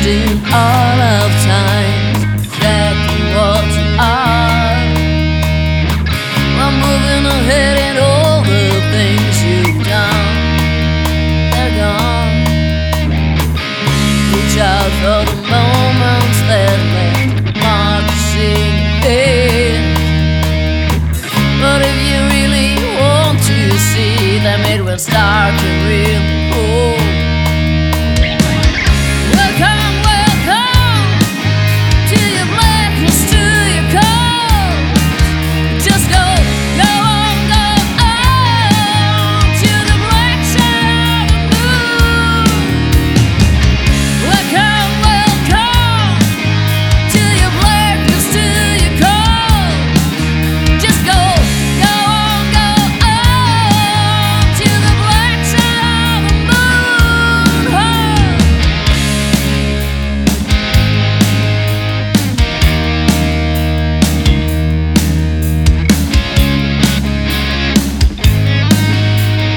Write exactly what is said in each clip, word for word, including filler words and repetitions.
wasting all of time, exactly what you are. I'm moving ahead and all the things you've done, they're gone. Reach out for the moments that left marks in your head. But if you really want to see them, it will start to really cold.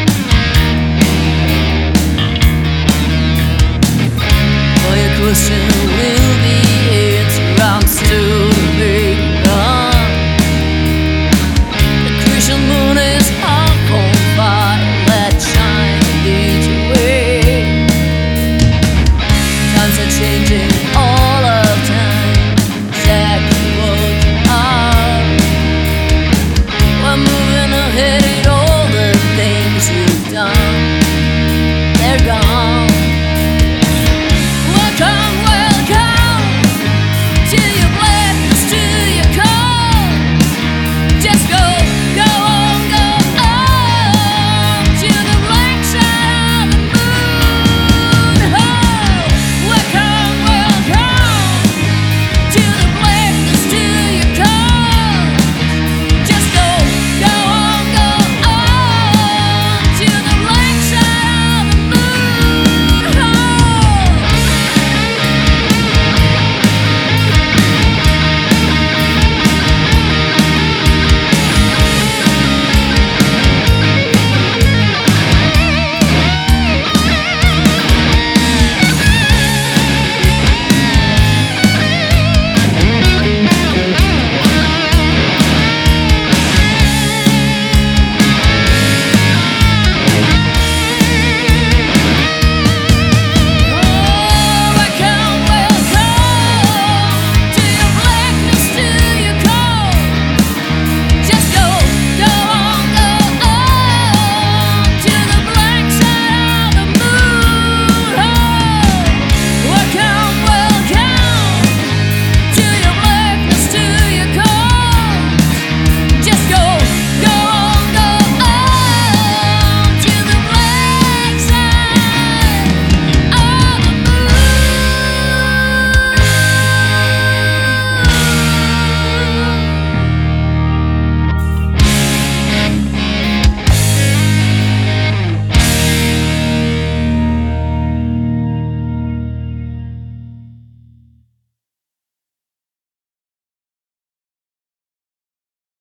Question